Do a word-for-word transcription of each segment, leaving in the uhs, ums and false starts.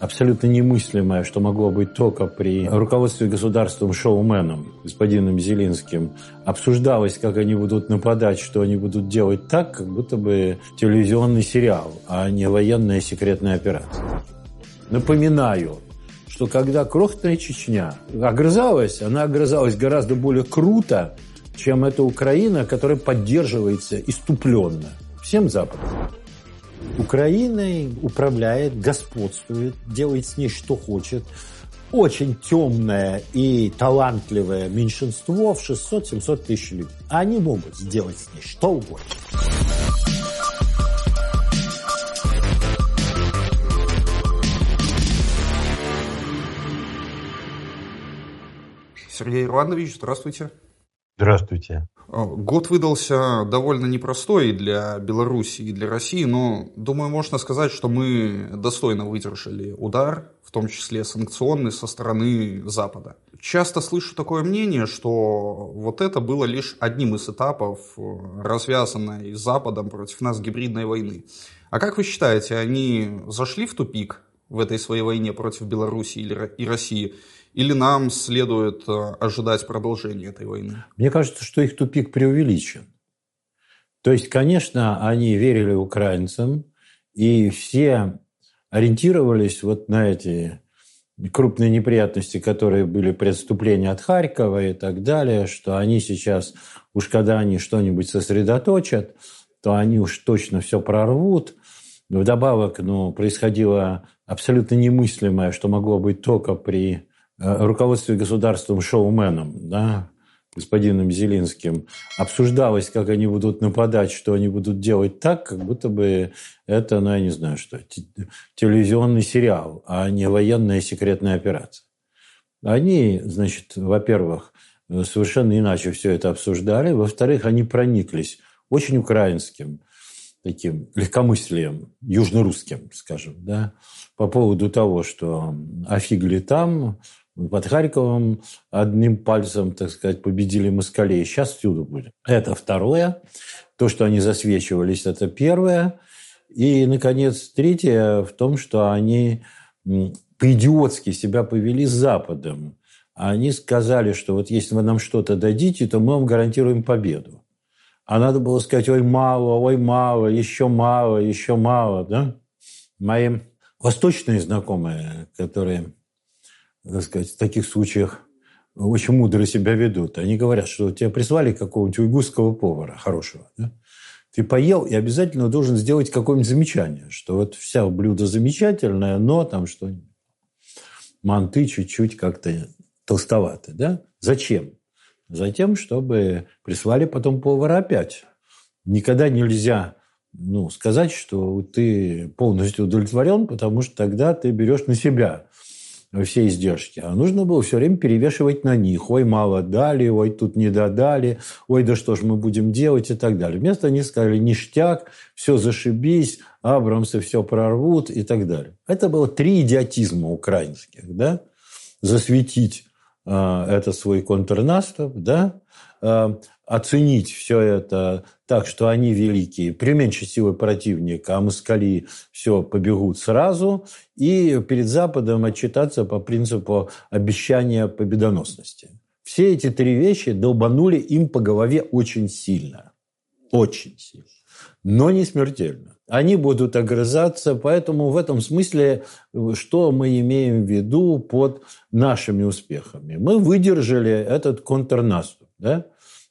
абсолютно немыслимое, что могло быть только при руководстве государством шоуменом, господином Зелинским, обсуждалось, как они будут нападать, что они будут делать так, как будто бы телевизионный сериал, а не военная секретная операция. Напоминаю, что когда крохотная Чечня огрызалась, она огрызалась гораздо более круто, чем эта Украина, которая поддерживается иступленно всем Западом. Украиной управляет, господствует, делает с ней что хочет. Очень темное и талантливое меньшинство в шестьсот-семьсот тысяч людей. Они могут сделать с ней что угодно. Сергей Ирландович, здравствуйте. Здравствуйте. Год выдался довольно непростой для Беларуси и для России, но, думаю, можно сказать, что мы достойно выдержали удар, в том числе санкционный, со стороны Запада. Часто слышу такое мнение, что вот это было лишь одним из этапов развязанной Западом против нас гибридной войны. А как вы считаете, они зашли в тупик в этой своей войне против Беларуси и России? Или нам следует ожидать продолжения этой войны? Мне кажется, что их тупик преувеличен. То есть, конечно, они верили украинцам, и все ориентировались вот на эти крупные неприятности, которые были при отступлении от Харькова и так далее, что они сейчас, уж когда они что-нибудь сосредоточат, то они уж точно все прорвут. Вдобавок, ну, происходило абсолютно немыслимое, что могло быть только при руководстве государством шоуменом, да, господином Зелинским, обсуждалось, как они будут нападать, что они будут делать так, как будто бы это, ну, я не знаю что, телевизионный сериал, а не военная секретная операция. Они, значит, во-первых, совершенно иначе все это обсуждали, во-вторых, они прониклись очень украинским таким легкомыслием, южнорусским, скажем, да, по поводу того, что офигли там, под Харьковом одним пальцем, так сказать, победили москалей. Сейчас всюду будет. Это второе. То, что они засвечивались, это первое. И, наконец, третье в том, что они по-идиотски себя повели с Западом. Они сказали, что вот если вы нам что-то дадите, то мы вам гарантируем победу. А надо было сказать, ой, мало, ой, мало, еще мало, еще мало. Да? Мои восточные знакомые, которые, так сказать, в таких случаях очень мудро себя ведут, они говорят, что тебе прислали какого-нибудь уйгурского повара хорошего. Да? Ты поел и обязательно должен сделать какое-нибудь замечание, что вот вся блюдо замечательное, но там что-нибудь манты чуть-чуть как-то толстоваты. Да? Зачем? Затем, чтобы прислали потом повара опять. Никогда нельзя ну, сказать, что ты полностью удовлетворен, потому что тогда ты берешь на себя все издержки. А нужно было все время перевешивать на них. Ой, мало дали, ой, тут не додали, ой, да что ж мы будем делать и так далее. Вместо них сказали ништяк, все зашибись, абрамсы все прорвут и так далее. Это было три идиотизма украинских. Да? Засветить это свой контрнаступ, да, оценить все это так, что они великие, при меньшей силе противника, а москали все побегут сразу, и перед Западом отчитаться по принципу обещания победоносности. Все эти три вещи долбанули им по голове очень сильно. Очень сильно. Но не смертельно. Они будут огрызаться, поэтому в этом смысле, что мы имеем в виду под нашими успехами? Мы выдержали этот контрнаступ, да?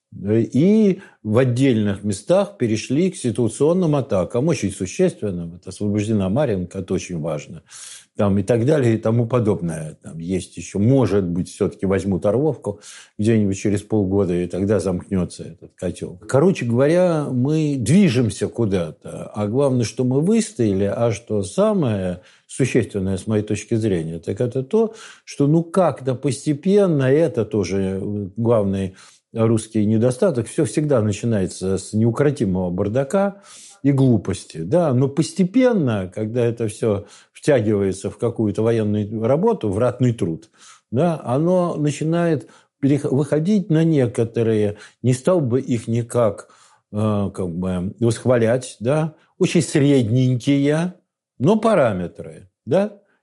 И в отдельных местах перешли к ситуационным атакам, очень существенным. Это освобождена Марьинка, это очень важно. Там, и так далее, и тому подобное. Там есть еще, может быть, все-таки возьмут Орловку где-нибудь через полгода, и тогда замкнется этот котел. Короче говоря, мы движемся куда-то. А главное, что мы выстояли, а что самое существенное, с моей точки зрения, так это то, что ну как-то постепенно, это тоже главный русский недостаток, все всегда начинается с неукротимого бардака и глупости. Да? Но постепенно, когда это все втягивается в какую-то военную работу, в ратный труд, да, оно начинает выходить на некоторые, не стал бы их никак э, как бы восхвалять, да, очень средненькие, но параметры. Да?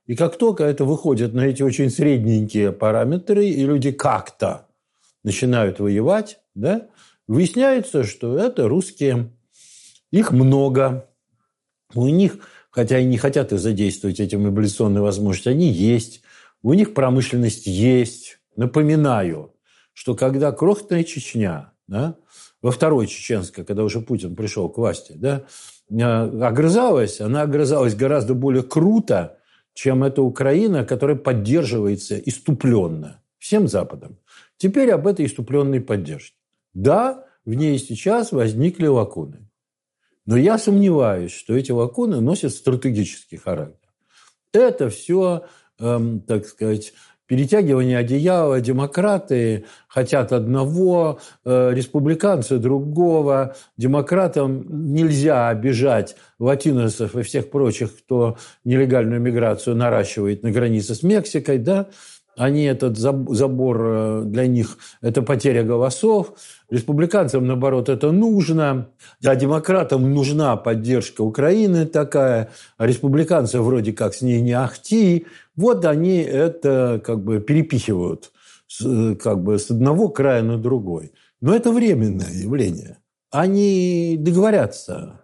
И как только это выходит на эти очень средненькие параметры, и люди как-то начинают воевать, да, выясняется, что это русские. Их много. У них, хотя и не хотят задействовать эти мобилизационные возможности, они есть. У них промышленность есть. Напоминаю, что когда крохотная Чечня, да, во второй чеченской, когда уже Путин пришел к власти, да, огрызалась, она огрызалась гораздо более круто, чем эта Украина, которая поддерживается иступленно всем Западом. Теперь об этой иступленной поддержке. Да, в ней сейчас возникли лакуны. Но я сомневаюсь, что эти лакуны носят стратегический характер. Это все, эм, так сказать, перетягивание одеяла. Демократы хотят одного, э, республиканцы другого. Демократам нельзя обижать латиносов и всех прочих, кто нелегальную миграцию наращивает на границе с Мексикой, да? Они, этот забор для них – это потеря голосов. Республиканцам, наоборот, это нужно. А демократам нужна поддержка Украины такая. А республиканцы вроде как с ней не ахти. Вот они это как бы перепихивают как бы с одного края на другой. Но это временное явление. Они договорятся.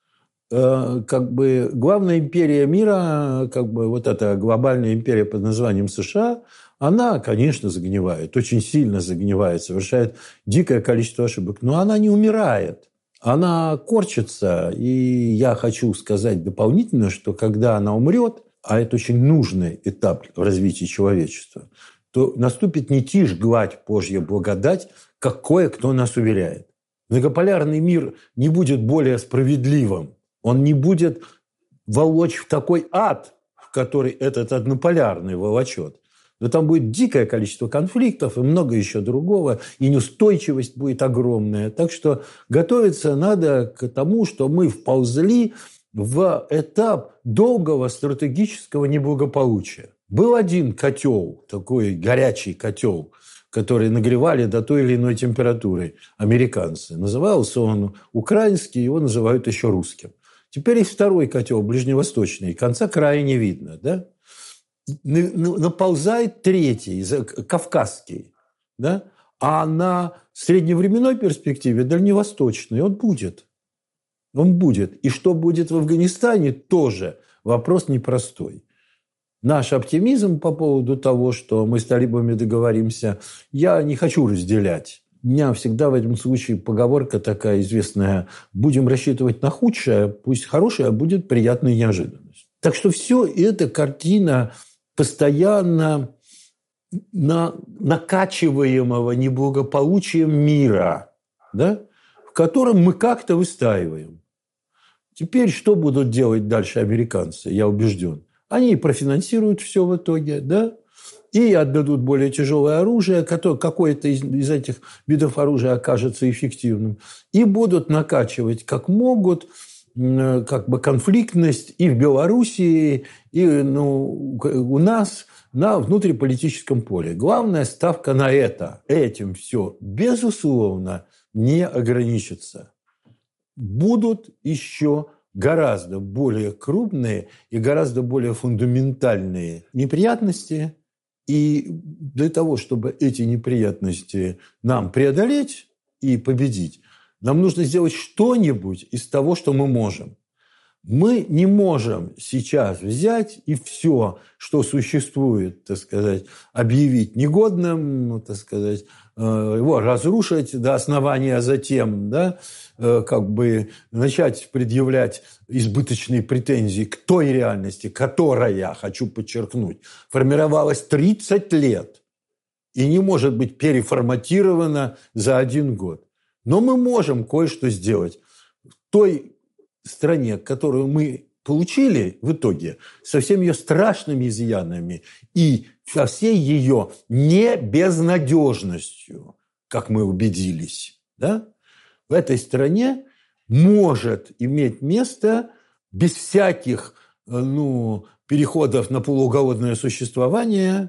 Как бы главная империя мира, как бы вот эта глобальная империя под названием США, она, конечно, загнивает, очень сильно загнивает, совершает дикое количество ошибок, но она не умирает, она корчится. И я хочу сказать дополнительно, что когда она умрет, а это очень нужный этап в развитии человечества, то наступит не тишь, гладь, Божья благодать, как кое-кто нас уверяет. Многополярный мир не будет более справедливым. Он не будет волочь в такой ад, в который этот однополярный волочет. Но там будет дикое количество конфликтов и много еще другого, и неустойчивость будет огромная. Так что готовиться надо к тому, что мы вползли в этап долгого стратегического неблагополучия. Был один котел, такой горячий котел, который нагревали до той или иной температуры американцы. Назывался он украинский, его называют еще русским. Теперь есть второй котел, ближневосточный, конца края не видно, да? Наползает третий, кавказский, да? А на средневременной перспективе дальневосточный он будет. Он будет. И что будет в Афганистане, тоже вопрос непростой. Наш оптимизм по поводу того, что мы с талибами договоримся, я не хочу разделять. У меня всегда в этом случае поговорка такая известная: будем рассчитывать на худшее, пусть хорошее, а будет приятная неожиданность. Так что все это картина постоянно на, накачиваемого неблагополучием мира, да, в котором мы как-то выстаиваем. Теперь что будут делать дальше американцы, я убежден. Они профинансируют все в итоге, да, и отдадут более тяжелое оружие, которое, какое-то из, из этих видов оружия окажется эффективным, и будут накачивать как могут как бы конфликтность и в Белоруссии, и ну, у нас на внутриполитическом поле. Главная ставка на это. Этим все, безусловно, не ограничится. Будут еще гораздо более крупные и гораздо более фундаментальные неприятности. И для того, чтобы эти неприятности нам преодолеть и победить, нам нужно сделать что-нибудь из того, что мы можем. Мы не можем сейчас взять и все, что существует, так сказать, объявить негодным, так сказать, его разрушить до основания, а затем, да, как бы начать предъявлять избыточные претензии к той реальности, которая, хочу подчеркнуть, формировалась тридцать лет и не может быть переформатирована за один год. Но мы можем кое-что сделать в той стране, которую мы получили в итоге, со всеми ее страшными изъянами и со всей ее небезнадежностью, как мы убедились, да, в этой стране может иметь место без всяких ну, переходов на полуголодное существование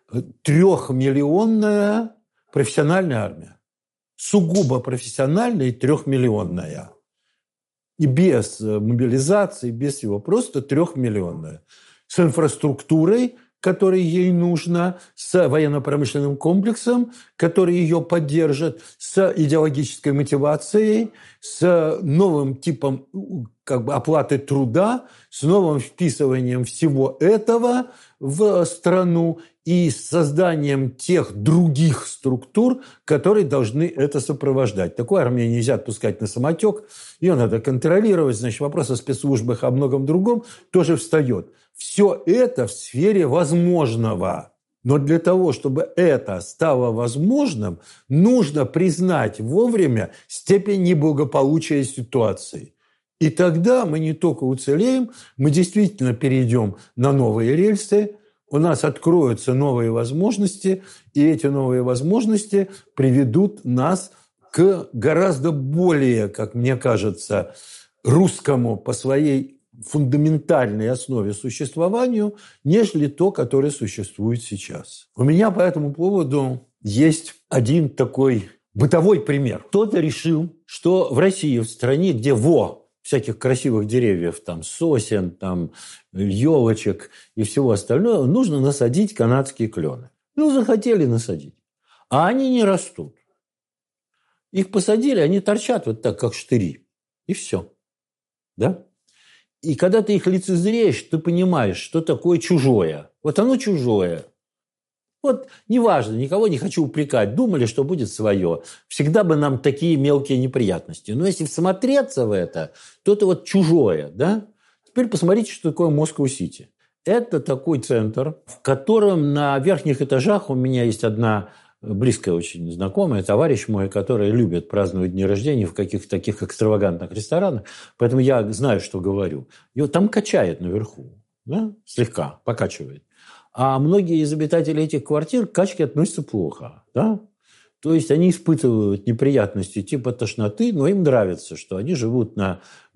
трехмиллионная профессиональная армия. Сугубо профессиональная и трехмиллионная. И без мобилизации, без всего. Просто трехмиллионная. с инфраструктурой, которая ей нужна, с военно-промышленным комплексом, который ее поддержит, с идеологической мотивацией, с новым типом как бы, оплаты труда, с новым вписыванием всего этого в страну и с созданием тех других структур, которые должны это сопровождать. Такую армию нельзя отпускать на самотек, ее надо контролировать, значит, вопрос о спецслужбах, о многом другом тоже встает. Все это в сфере возможного. Но для того, чтобы это стало возможным, нужно признать вовремя степень неблагополучия ситуации. И тогда мы не только уцелеем, мы действительно перейдем на новые рельсы, у нас откроются новые возможности, и эти новые возможности приведут нас к гораздо более, как мне кажется, русскому по своей фундаментальной основе существованию, нежели то, которое существует сейчас. У меня по этому поводу есть один такой бытовой пример. Кто-то решил, что в России, в стране, где во всяких красивых деревьев, там сосен, там елочек и всего остального, нужно насадить канадские клены. Ну, захотели насадить. А они не растут. Их посадили, они торчат вот так, как штыри. И все. Да? И когда ты их лицезреешь, ты понимаешь, что такое чужое. Вот оно чужое. Вот неважно, никого не хочу упрекать. Думали, что будет свое. Всегда бы нам такие мелкие неприятности. Но если всмотреться в это, то это вот чужое. Да? Теперь посмотрите, что такое Москва-Сити. Это такой центр, в котором на верхних этажах у меня есть одна близкая очень знакомая, товарищ мой, который любит праздновать дни рождения в каких-то таких экстравагантных ресторанах. Поэтому я знаю, что говорю. И вот там качает наверху. Да? Слегка покачивает. А многие из обитателей этих квартир к качке относятся плохо. Да? То есть они испытывают неприятности типа тошноты, но им нравится, что они живут на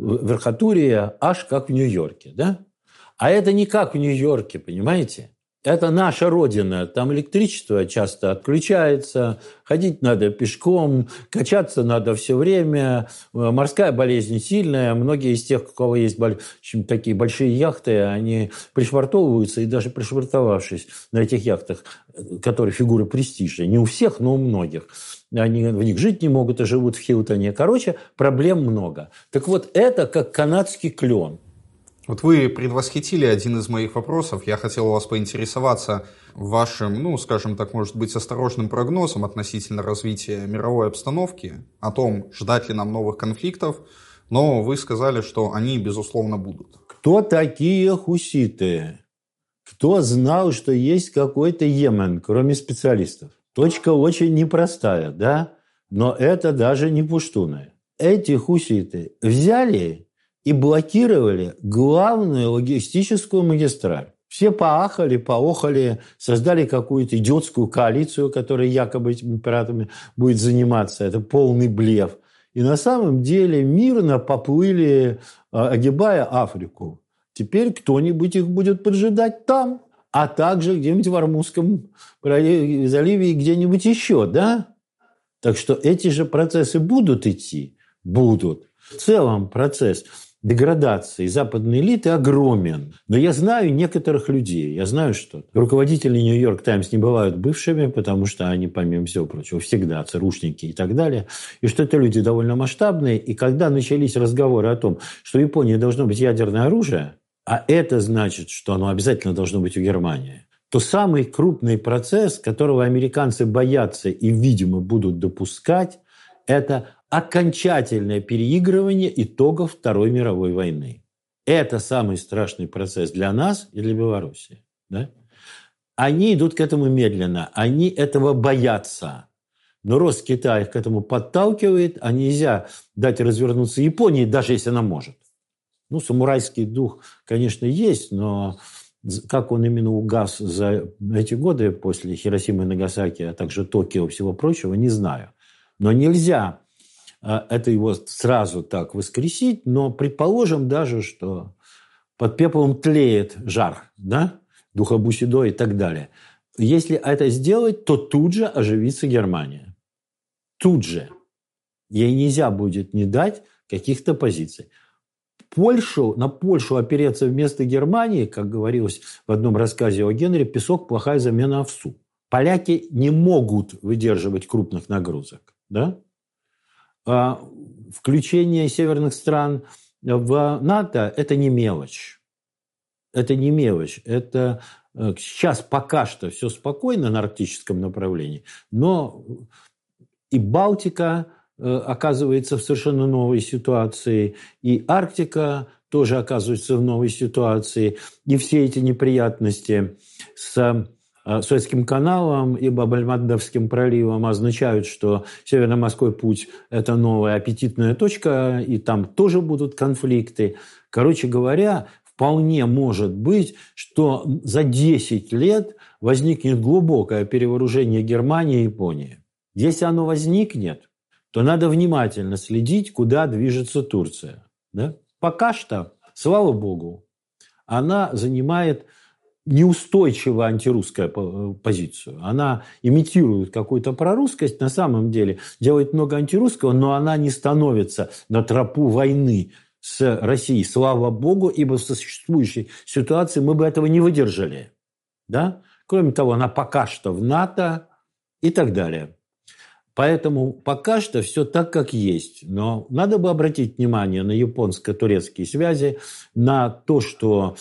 верхотуре аж как в Нью-Йорке. Да? А это не как в Нью-Йорке, понимаете? Это наша родина. Там электричество часто отключается, ходить надо пешком, качаться надо все время. Морская болезнь сильная. Многие из тех, у кого есть такие большие яхты, они пришвартовываются, и даже пришвартовавшись на этих яхтах, которые фигуры престижа, не у всех, но у многих, они в них жить не могут и живут в Хилтоне. Короче, проблем много. Так вот, это как канадский клен. Вот вы предвосхитили один из моих вопросов. Я хотел у вас поинтересоваться вашим, ну, скажем так, может быть, осторожным прогнозом относительно развития мировой обстановки, о том, ждать ли нам новых конфликтов, но вы сказали, что они, безусловно, будут. Кто такие хуситы? Кто знал, что есть какой-то Йемен, кроме специалистов? Точка очень непростая, да? Но это даже не пуштуны. Эти хуситы взяли и блокировали главную логистическую магистраль. Все поахали, поохали, создали какую-то идиотскую коалицию, которая якобы этими пиратами будет заниматься. Это полный блеф. И на самом деле мирно поплыли, огибая Африку. Теперь кто-нибудь их будет поджидать там, а также где-нибудь в Ормузском заливе и где-нибудь еще, да? Так что эти же процессы будут идти? Будут. В целом процесс деградации западной элиты огромен. Но я знаю некоторых людей, я знаю, что руководители «Нью-Йорк Таймс» не бывают бывшими, потому что они, помимо всего прочего, всегда ЦРУшники и так далее, и что это люди довольно масштабные. И когда начались разговоры о том, что в Японии должно быть ядерное оружие, а это значит, что оно обязательно должно быть у Германии, то самый крупный процесс, которого американцы боятся и, видимо, будут допускать, это окончательное переигрывание итогов Второй мировой войны. Это самый страшный процесс для нас и для Белоруссии. Да? Они идут к этому медленно, они этого боятся. Но рост Китая их к этому подталкивает, а нельзя дать развернуться Японии, даже если она может. Ну, самурайский дух, конечно, есть, но как он именно угас за эти годы после Хиросимы и Нагасаки, а также Токио и всего прочего, не знаю. Но нельзя это его сразу так воскресить, но предположим даже, что под пеплом тлеет жар, да, Духобусидо и так далее. Если это сделать, то тут же оживится Германия. Тут же. Ей нельзя будет не дать каких-то позиций. Польшу, на Польшу опереться вместо Германии, как говорилось в одном рассказе о Генри, песок – плохая замена овсу. Поляки не могут выдерживать крупных нагрузок. Да? А включение северных стран в НАТО – это не мелочь. Это не мелочь. Это сейчас пока что все спокойно на арктическом направлении, но и Балтика оказывается в совершенно новой ситуации, и Арктика тоже оказывается в новой ситуации, и все эти неприятности с Суэцким каналом и Баб-эль-Мандебским проливом означают, что Северно-морской путь – это новая аппетитная точка, и там тоже будут конфликты. Короче говоря, вполне может быть, что за десять лет возникнет глубокое перевооружение Германии и Японии. Если оно возникнет, то надо внимательно следить, куда движется Турция. Да? Пока что, слава богу, она занимает неустойчиво антирусскую позицию. Она имитирует какую-то прорусскость, на самом деле делает много антирусского, но она не становится на тропу войны с Россией. Слава богу, ибо в существующей ситуации мы бы этого не выдержали. Да? Кроме того, она пока что в НАТО и так далее. Поэтому пока что все так, как есть. Но надо бы обратить внимание на японско-турецкие связи, на то, что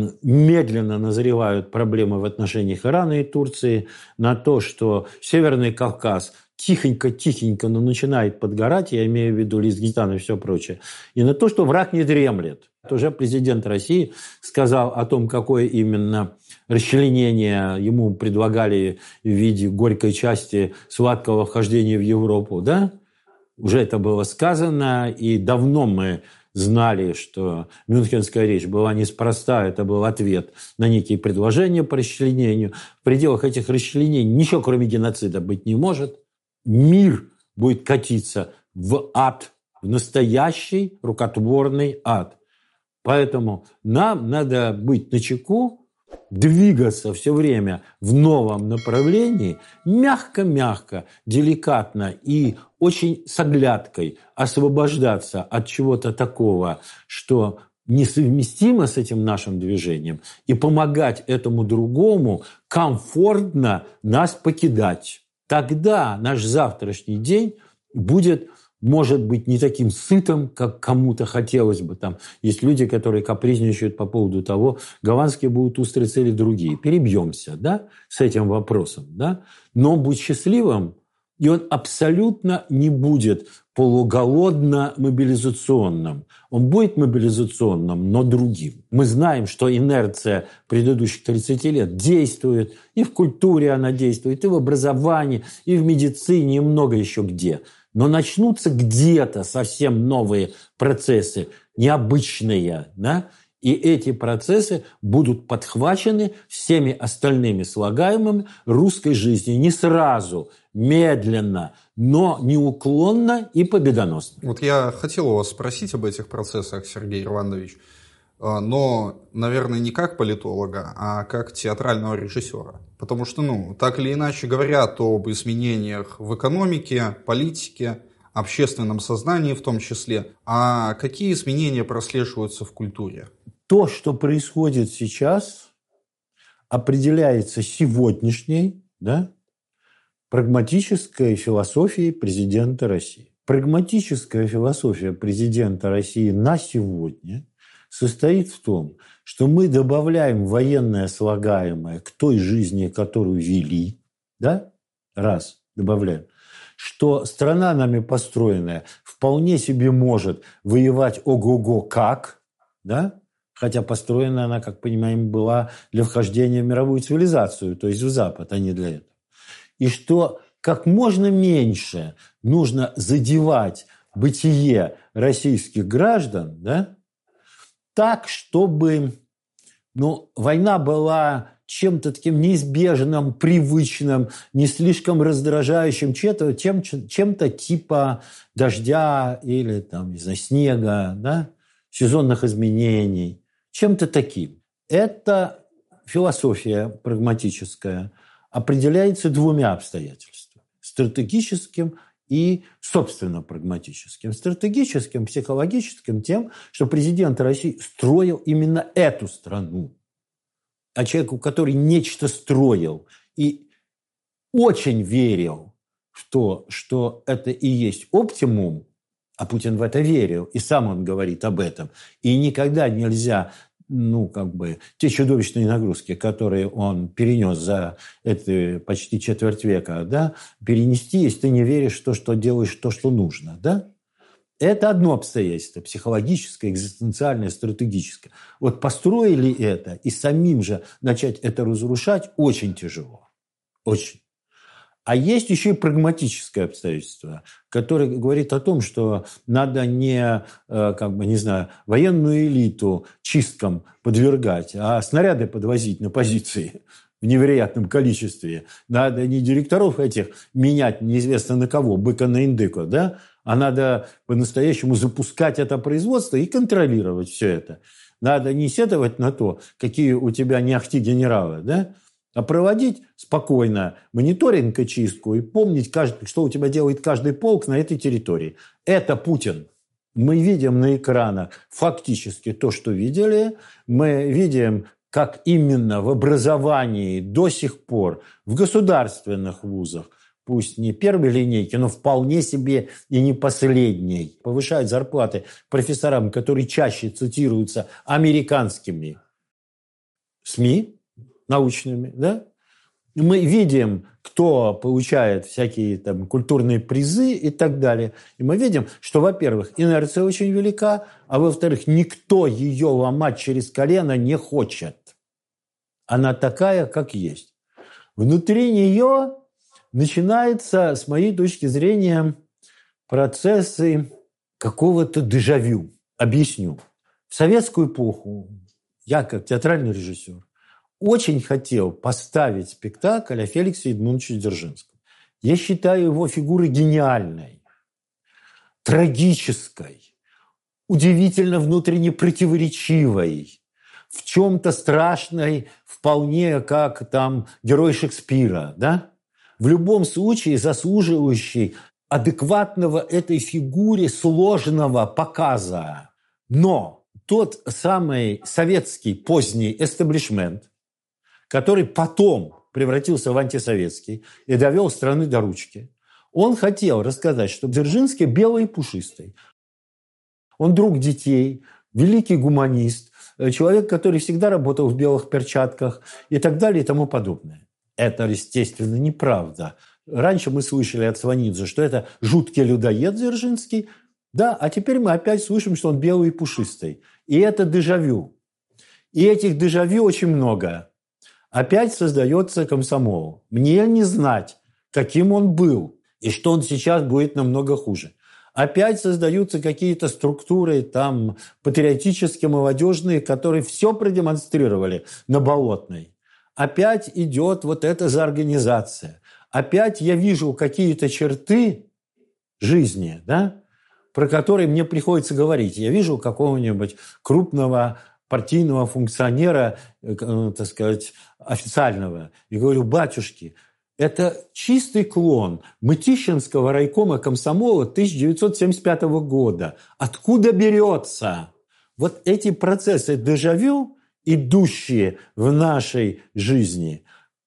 медленно назревают проблемы в отношениях Ирана и Турции, на то, что Северный Кавказ тихонько-тихонько, но начинает подгорать, я имею в виду Лизгитан и все прочее, и на то, что враг не дремлет. Уже президент России сказал о том, какое именно расчленение ему предлагали в виде горькой части сладкого вхождения в Европу. Да? Уже это было сказано, и давно мы знали, что Мюнхенская речь была неспроста, это был ответ на некие предложения по расчленению. В пределах этих расчленений ничего, кроме геноцида, быть не может. Мир будет катиться в ад, в настоящий рукотворный ад. Поэтому нам надо быть начеку, двигаться все время в новом направлении, мягко-мягко, деликатно и очень с оглядкой освобождаться от чего-то такого, что несовместимо с этим нашим движением, и помогать этому другому комфортно нас покидать. Тогда наш завтрашний день будет, может быть, не таким сытым, как кому-то хотелось бы. Там есть люди, которые капризничают по поводу того, голландские будут устрицы или другие. Перебьемся, да, с этим вопросом, да. Но будь счастливым, и он абсолютно не будет полуголодно-мобилизационным. Он будет мобилизационным, но другим. Мы знаем, что инерция предыдущих тридцати лет действует, и в культуре она действует, и в образовании, и в медицине, и много еще где. Но начнутся где-то совсем новые процессы, необычные, да? И эти процессы будут подхвачены всеми остальными слагаемыми русской жизни не сразу, медленно, но неуклонно и победоносно. Вот я хотел у вас спросить об этих процессах, Сергей Ирландович, но, наверное, не как политолога, а как театрального режиссера. Потому что, ну, так или иначе говорят об изменениях в экономике, политике, общественном сознании в том числе. А какие изменения прослеживаются в культуре? То, что происходит сейчас, определяется сегодняшней, да, прагматической философией президента России. Прагматическая философия президента России на сегодня состоит в том, что мы добавляем военное слагаемое к той жизни, которую вели, да, раз, добавляем, что страна нами построенная вполне себе может воевать ого-го как, да, хотя построена она, как понимаем, была для вхождения в мировую цивилизацию, то есть в Запад, а не для этого. И что как можно меньше нужно задевать бытие российских граждан, да, так, чтобы, ну, война была чем-то таким неизбежным, привычным, не слишком раздражающим, чем-то, чем-то типа дождя или там, не знаю, снега, да, сезонных изменений, чем-то таким. Эта философия прагматическая определяется двумя обстоятельствами – стратегическим и, собственно, прагматическим. Стратегическим, психологическим тем, что президент России строил именно эту страну. А человеку, который нечто строил и очень верил в то, что это и есть оптимум, а Путин в это верил, и сам он говорит об этом, и никогда нельзя, ну, как бы, те чудовищные нагрузки, которые он перенес за это почти четверть века, да, перенести, если ты не веришь в то, что делаешь то, что нужно, да? Это одно обстоятельство, психологическое, экзистенциальное, стратегическое. Вот построили это, и самим же начать это разрушать очень тяжело. Очень. А есть еще и прагматическое обстоятельство, которое говорит о том, что надо не, как бы, не знаю, военную элиту чисткам подвергать, а снаряды подвозить на позиции в невероятном количестве. Надо не директоров этих менять неизвестно на кого, быка на индыка, да? А надо по-настоящему запускать это производство и контролировать все это. Надо не сетовать на то, какие у тебя не ахти генералы, да? А проводить спокойно мониторинг и чистку и помнить, что у тебя делает каждый полк на этой территории. Это Путин. Мы видим на экранах фактически то, что видели. Мы видим, как именно в образовании до сих пор в государственных вузах, пусть не первой линейки, но вполне себе и не последней, повышают зарплаты профессорам, которые чаще цитируются американскими СМИ, научными, да? Мы видим, кто получает всякие там культурные призы и так далее. И мы видим, что, во-первых, инерция очень велика, а во-вторых, никто ее ломать через колено не хочет. Она такая, как есть. Внутри нее начинаются, с моей точки зрения, процессы какого-то дежавю. Объясню. В советскую эпоху я, как театральный режиссер, очень хотел поставить спектакль о Феликсе Эдмундовиче Дзержинском. Я считаю его фигурой гениальной, трагической, удивительно внутренне противоречивой, в чем-то страшной, вполне как там герой Шекспира, да? В любом случае заслуживающий адекватного этой фигуре сложного показа. Но тот самый советский поздний эстаблишмент, который потом превратился в антисоветский и довел страны до ручки, он хотел рассказать, что Дзержинский белый и пушистый. Он друг детей, великий гуманист, человек, который всегда работал в белых перчатках и так далее и тому подобное. Это, естественно, неправда. Раньше мы слышали от Сванидзе, что это жуткий людоед Дзержинский, да, а теперь мы опять слышим, что он белый и пушистый. И это дежавю. И этих дежавю очень много. Опять создается комсомол. Мне не знать, каким он был, и что он сейчас будет намного хуже. Опять создаются какие-то структуры там патриотические, молодежные, которые все продемонстрировали на Болотной. Опять идет вот эта заорганизация. Опять я вижу какие-то черты жизни, да, про которые мне приходится говорить. Я вижу какого-нибудь крупного партийного функционера, так сказать, официального, и говорю: батюшки, это чистый клон Мытищинского райкома комсомола тысяча девятьсот семьдесят пятого года. Откуда берется вот эти процессы дежавю, идущие в нашей жизни?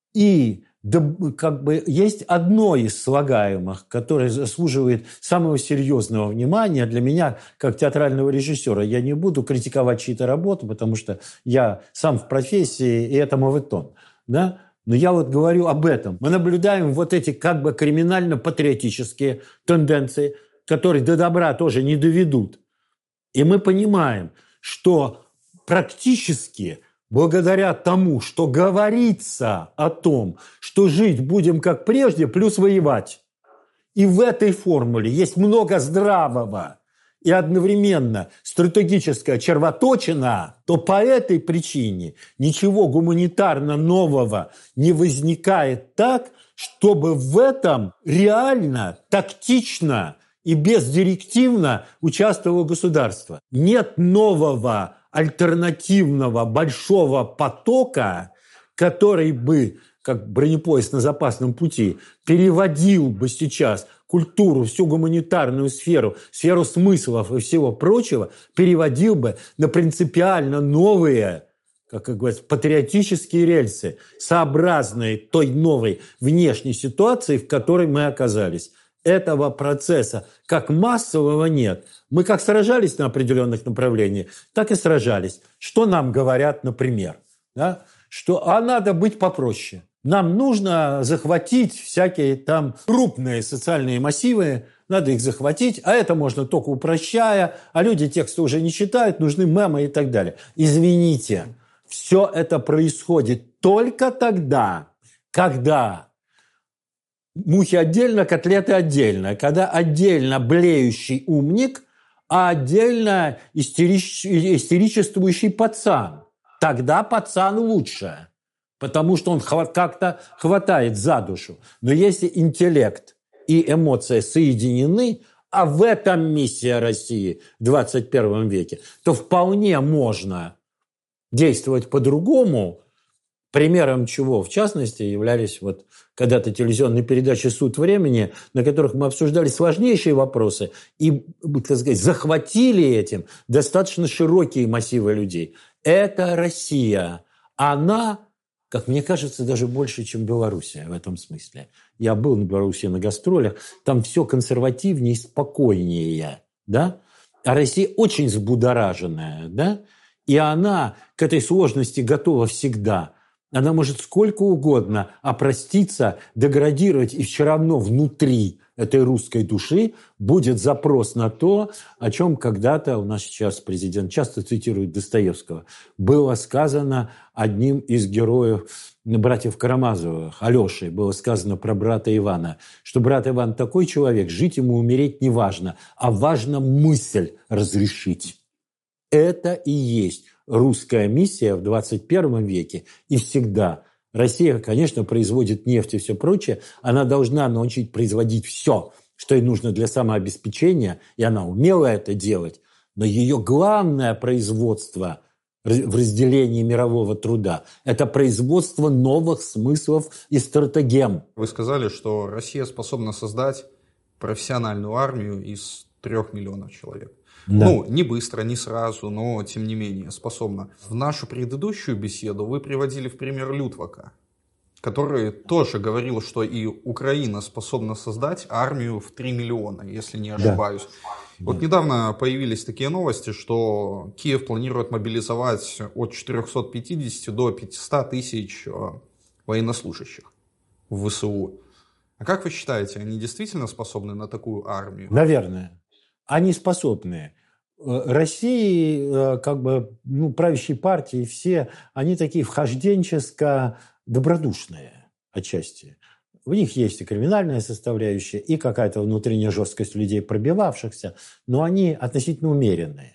И да, как бы есть одно из слагаемых, которое заслуживает самого серьезного внимания для меня, как театрального режиссера. Я не буду критиковать чьи-то работы, потому что я сам в профессии, и это моветон. Да? Но я вот говорю об этом. Мы наблюдаем вот эти как бы криминально-патриотические тенденции, которые до добра тоже не доведут. И мы понимаем, что практически благодаря тому, что говорится о том, что жить будем как прежде, плюс воевать. И в этой формуле есть много здравого и одновременно стратегическая червоточина, то по этой причине ничего гуманитарно нового не возникает так, чтобы в этом реально, тактично и бездирективно участвовало государство. Нет нового альтернативного большого потока, который бы, как бронепоезд на запасном пути, переводил бы сейчас культуру, всю гуманитарную сферу, сферу смыслов и всего прочего переводил бы на принципиально новые, как говорят, патриотические рельсы, сообразные той новой внешней ситуации, в которой мы оказались. Этого процесса как массового нет. Мы как сражались на определенных направлениях, так и сражались. Что нам говорят, например? Да? Что а надо быть попроще. Нам нужно захватить всякие там крупные социальные массивы, надо их захватить, а это можно только упрощая, а люди тексты уже не читают, нужны мемы и так далее. Извините, все это происходит только тогда, когда мухи отдельно, котлеты отдельно, когда отдельно блеющий умник, а отдельно истерич... истеричествующий пацан. Тогда пацан лучше, потому что он как-то хватает за душу. Но если интеллект и эмоции соединены, а в этом миссия России в двадцать первом веке, то вполне можно действовать по-другому, примером чего, в частности, являлись вот когда-то телевизионные передачи «Суд времени», на которых мы обсуждали сложнейшие вопросы и, так сказать, захватили этим достаточно широкие массивы людей. Это Россия. Она, как мне кажется, даже больше, чем Белоруссия в этом смысле. Я был на Белоруссии на гастролях, там все консервативнее и спокойнее, да? А Россия очень взбудораженная, да? И она к этой сложности готова всегда. Она может сколько угодно опроститься, деградировать, и все равно внутри этой русской души будет запрос на то, о чем когда-то у нас сейчас президент часто цитирует Достоевского. Было сказано одним из героев братьев Карамазовых, Алешей, было сказано про брата Ивана, что брат Иван такой человек, жить ему, умереть не важно, а важно мысль разрешить. Это и есть русская миссия в двадцать первом веке и всегда. Россия, конечно, производит нефть и все прочее. Она должна научить производить все, что ей нужно для самообеспечения, и она умела это делать. Но ее главное производство в разделении мирового труда – это производство новых смыслов и стратегем. Вы сказали, что Россия способна создать профессиональную армию из трех миллионов человек. Да. Ну, не быстро, не сразу, но тем не менее способна. В нашу предыдущую беседу вы приводили в пример Лютвака, который тоже говорил, что и Украина способна создать армию в три миллиона, если не ошибаюсь. Да. Вот да. Недавно появились такие новости, что Киев планирует мобилизовать от четырехсот пятидесяти до пятисот тысяч военнослужащих в ВСУ. А как вы считаете, они действительно способны на такую армию? Наверное. Они способны. России, как бы, ну, правящие партии, все, они такие вхожденческо добродушные отчасти. У них есть и криминальная составляющая, и какая-то внутренняя жесткость людей, пробивавшихся, но они относительно умеренные.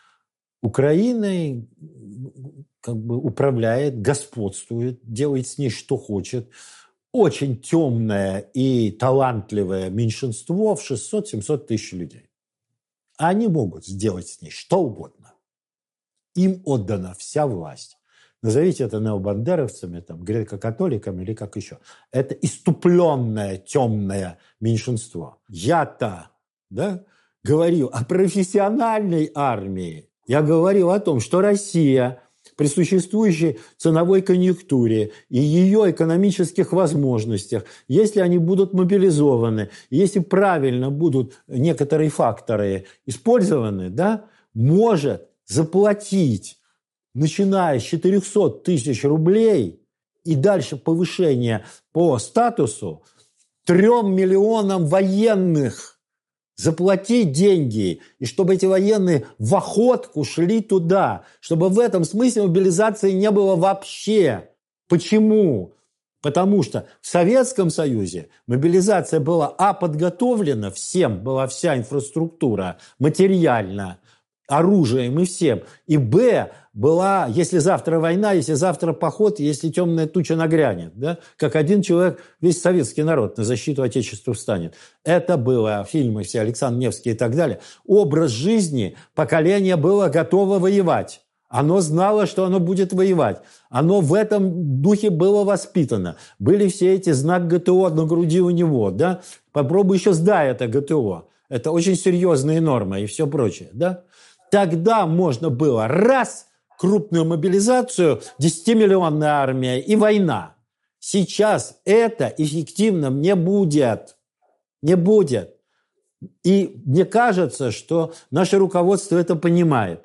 Украиной как бы управляет, господствует, делает с ней что хочет. Очень темное и талантливое меньшинство в шестьсот-семьсот тысяч людей. Они могут сделать с ней что угодно. Им отдана вся власть. Назовите это необандеровцами, там, греко-католиками или как еще. Это иступленное темное меньшинство. Я-то, да, говорил о профессиональной армии. Я говорил о том, что Россия при существующей ценовой конъюнктуре и ее экономических возможностях, если они будут мобилизованы, если правильно будут некоторые факторы использованы, да, может заплатить, начиная с четырехсот тысяч рублей и дальше повышение по статусу, трем миллионам военных заплатить деньги, и чтобы эти военные в охотку шли туда, чтобы в этом смысле мобилизации не было вообще. Почему? Потому что в Советском Союзе мобилизация была а. подготовлена всем, была вся инфраструктура материально, оружием и всем, и б. была, если завтра война, если завтра поход, если темная туча нагрянет, да, как один человек, весь советский народ на защиту Отечества встанет. Это было, фильмы все, Александр Невский и так далее. Образ жизни поколения было готово воевать. Оно знало, что оно будет воевать. Оно в этом духе было воспитано. Были все эти знак ГТО на груди у него. Да? Попробуй еще сдай это ГТО. Это очень серьезные нормы и все прочее. Да? Тогда можно было раз крупную мобилизацию, десятимиллионная армия и война. Сейчас это эффективным не будет. Не будет. И мне кажется, что наше руководство это понимает.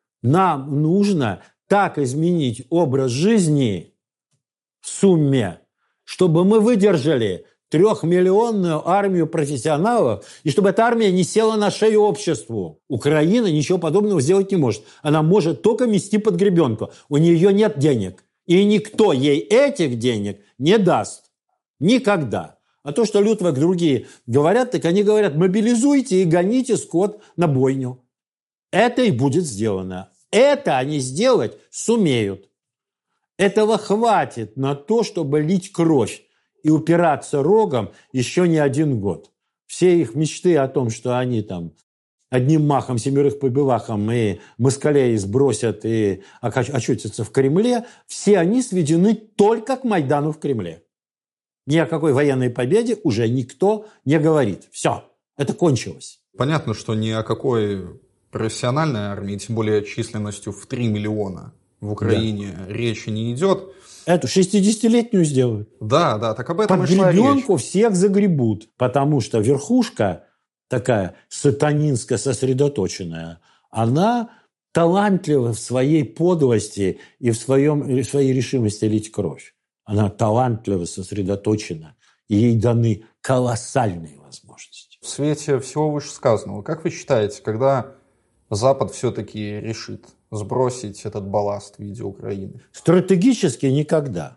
Нам нужно так изменить образ жизни в сумме, чтобы мы выдержали трехмиллионную армию профессионалов, и чтобы эта армия не села на шею обществу. Украина ничего подобного сделать не может. Она может только мести под гребенку. У нее нет денег. И никто ей этих денег не даст. Никогда. А то, что Лютвак другие говорят, так они говорят, мобилизуйте и гоните скот на бойню. Это и будет сделано. Это они сделать сумеют. Этого хватит на то, чтобы лить кровь и упираться рогом еще не один год. Все их мечты о том, что они там одним махом семерых по белахам и москалей сбросят и очутятся в Кремле, все они сведены только к Майдану в Кремле. Ни о какой военной победе уже никто не говорит. Все, это кончилось. Понятно, что ни о какой профессиональной армии, тем более численностью в три миллиона в Украине, да, речи не идет. Эту шестидесятилетнюю сделают. Да, да, так об этом Под и шла речь. Под гребенку всех загребут, потому что верхушка такая сатанинско-сосредоточенная, она талантлива в своей подлости и в, своем, в своей решимости лить кровь. Она талантливо сосредоточена, и ей даны колоссальные возможности. В свете всего вышесказанного, как вы считаете, когда Запад все-таки решит сбросить этот балласт в виде Украины? Стратегически никогда.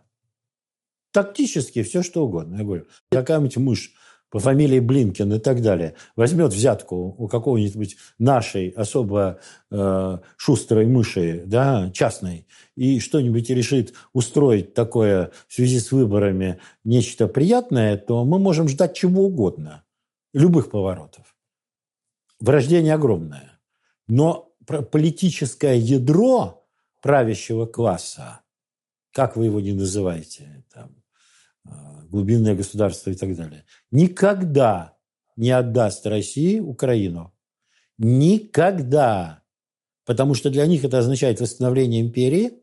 Тактически все что угодно. Я говорю, какая-нибудь мышь по фамилии Блинкин и так далее возьмет взятку у какого-нибудь нашей особо э, шустрой мыши, да, частной, и что-нибудь решит устроить такое в связи с выборами нечто приятное, то мы можем ждать чего угодно. Любых поворотов. Вырождение огромное. Но политическое ядро правящего класса, как вы его ни называете, там, глубинное государство и так далее, никогда не отдаст России Украину. Никогда. Потому что для них это означает восстановление империи,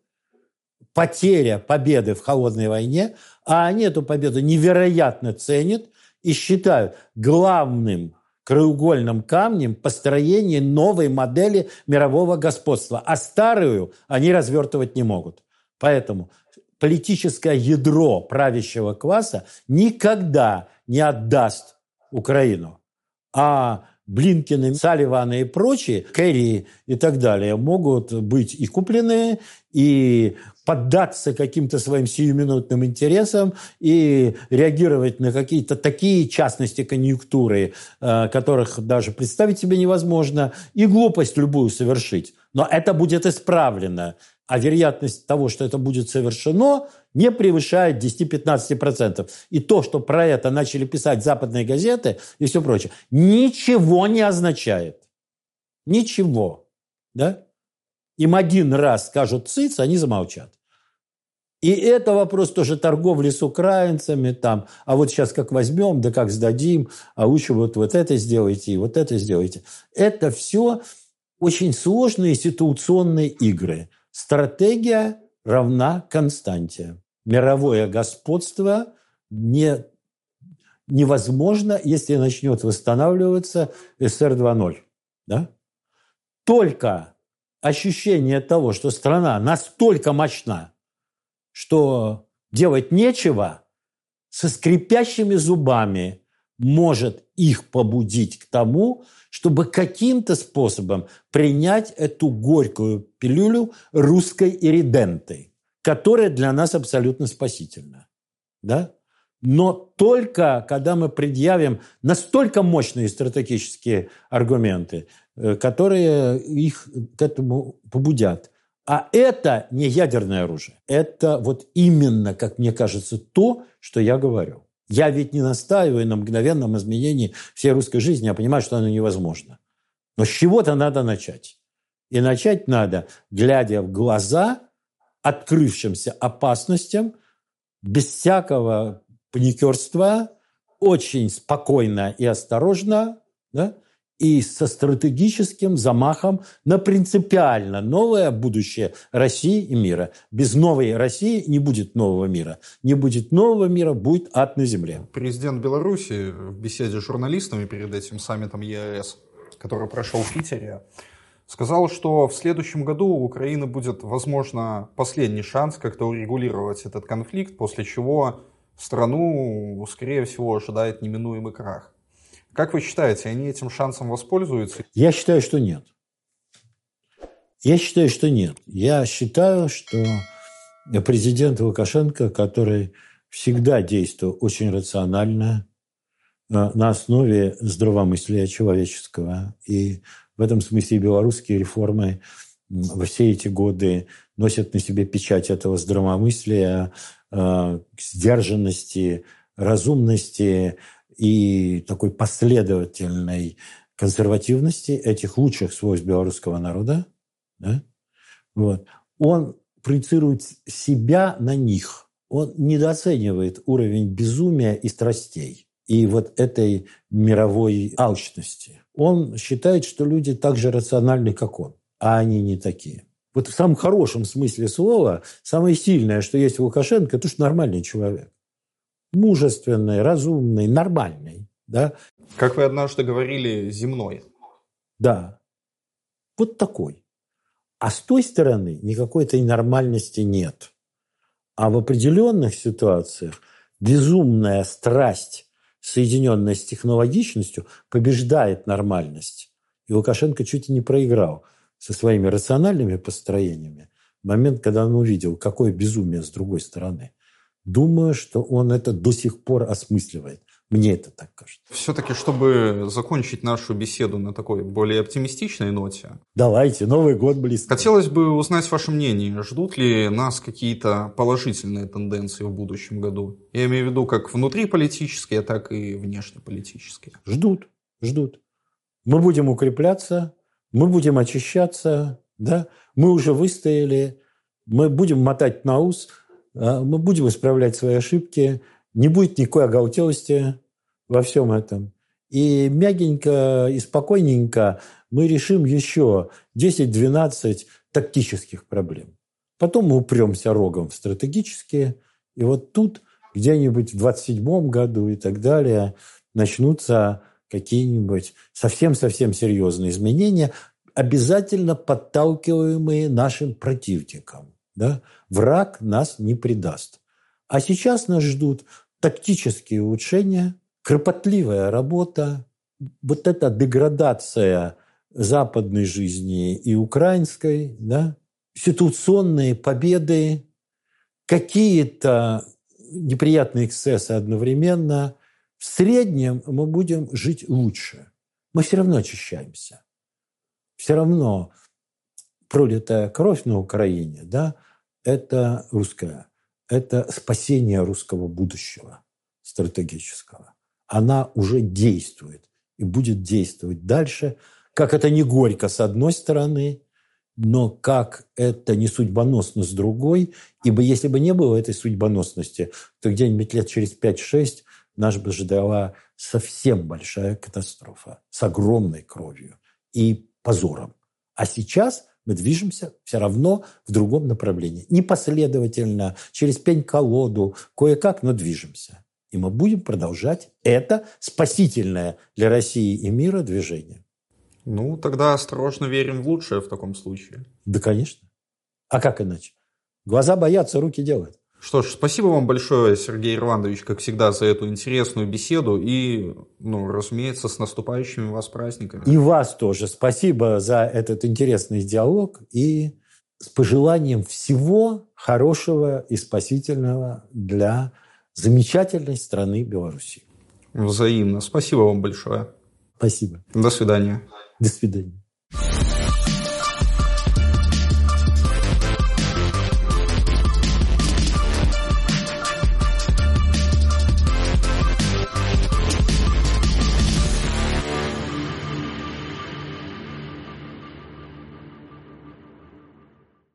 потеря победы в холодной войне, а они эту победу невероятно ценят и считают главным краеугольным камнем построения новой модели мирового господства. А старую они развертывать не могут. Поэтому политическое ядро правящего класса никогда не отдаст Украину. А Блинкины, Салливаны и прочие, Керри и так далее, могут быть и куплены, и поддаться каким-то своим сиюминутным интересам, и реагировать на какие-то такие частности конъюнктуры, которых даже представить себе невозможно, и глупость любую совершить. Но это будет исправлено. А вероятность того, что это будет совершено, не превышает десять-пятнадцать процентов. И то, что про это начали писать западные газеты и все прочее, ничего не означает. Ничего. Да? Им один раз скажут «циц», они замолчат. И это вопрос тоже торговли с украинцами. Там, а вот сейчас как возьмем, да как сдадим, а лучше вот, вот это сделайте и вот это сделайте. Это все очень сложные ситуационные игры. Стратегия равна константе. Мировое господство не, невозможно, если начнет восстанавливаться эс эр два ноль. Да? Только ощущение того, что страна настолько мощна, что делать нечего, со скрипящими зубами может их побудить к тому, чтобы каким-то способом принять эту горькую пилюлю русской ириденты, которая для нас абсолютно спасительна. Да? Но только когда мы предъявим настолько мощные стратегические аргументы, которые их к этому побудят. А это не ядерное оружие. Это вот именно, как мне кажется, то, что я говорю. Я ведь не настаиваю на мгновенном изменении всей русской жизни, я понимаю, что оно невозможно. Но с чего-то надо начать. И начать надо, глядя в глаза открывшимся опасностям, без всякого паникерства, очень спокойно и осторожно, да, и со стратегическим замахом на принципиально новое будущее России и мира. Без новой России не будет нового мира. Не будет нового мира, будет ад на земле. Президент Беларуси в беседе с журналистами перед этим саммитом ЕАЭС, который прошел в Питере, сказал, что в следующем году у Украины будет, возможно, последний шанс как-то урегулировать этот конфликт, после чего страну, скорее всего, ожидает неминуемый крах. Как вы считаете, они этим шансом воспользуются? Я считаю, что нет. Я считаю, что нет. Я считаю, что президент Лукашенко, который всегда действовал очень рационально, на основе здравомыслия человеческого, и в этом смысле белорусские реформы во все эти годы носят на себе печать этого здравомыслия, сдержанности, разумности и такой последовательной консервативности, этих лучших свойств белорусского народа. Да? Вот. Он проецирует себя на них. Он недооценивает уровень безумия и страстей и вот этой мировой алчности. Он считает, что люди так же рациональны, как он, а они не такие. Вот в самом хорошем смысле слова самое сильное, что есть у Лукашенко, это что нормальный человек. Мужественный, разумный, нормальный. Да? Как вы однажды говорили, земной. Да. Вот такой. А с той стороны никакой этой нормальности нет. А в определенных ситуациях безумная страсть, соединенная с технологичностью, побеждает нормальность. И Лукашенко чуть и не проиграл со своими рациональными построениями в момент, когда он увидел, какое безумие с другой стороны. Думаю, что он это до сих пор осмысливает. Мне это так кажется. Все-таки, чтобы закончить нашу беседу на такой более оптимистичной ноте. Давайте, Новый год близко. Хотелось бы узнать ваше мнение. Ждут ли нас какие-то положительные тенденции в будущем году? Я имею в виду как внутриполитические, так и внешнеполитические. Ждут, ждут. Мы будем укрепляться, мы будем очищаться, да? Мы уже выстояли, мы будем мотать на ус, мы будем исправлять свои ошибки. Не будет никакой оголтелости во всем этом. И мягенько и спокойненько мы решим еще десять-двенадцать тактических проблем. Потом мы упремся рогом в стратегические. И вот тут где-нибудь в двадцать седьмом году и так далее начнутся какие-нибудь совсем-совсем серьезные изменения, обязательно подталкиваемые нашим противником. Да? Враг нас не предаст. А сейчас нас ждут тактические улучшения, кропотливая работа, вот эта деградация западной жизни и украинской, да, ситуационные победы, какие-то неприятные эксцессы одновременно. В среднем мы будем жить лучше. Мы все равно очищаемся. Все равно пролитая кровь на Украине, да, это русская. Это спасение русского будущего стратегического. Она уже действует и будет действовать дальше. Как это не горько с одной стороны, но как это не судьбоносно с другой. Ибо если бы не было этой судьбоносности, то где-нибудь лет через пять-шесть нас бы ждала совсем большая катастрофа с огромной кровью и позором. А сейчас мы движемся все равно в другом направлении. Непоследовательно, через пень-колоду, кое-как, но движемся. И мы будем продолжать это спасительное для России и мира движение. Ну, тогда осторожно верим в лучшее в таком случае. Да, конечно. А как иначе? Глаза боятся, руки делают. Что ж, спасибо вам большое, Сергей Ирландович, как всегда, за эту интересную беседу и, ну, разумеется, с наступающими вас праздниками. И вас тоже. Спасибо за этот интересный диалог и с пожеланием всего хорошего и спасительного для замечательной страны Беларуси. Взаимно. Спасибо вам большое. Спасибо. До свидания. До свидания.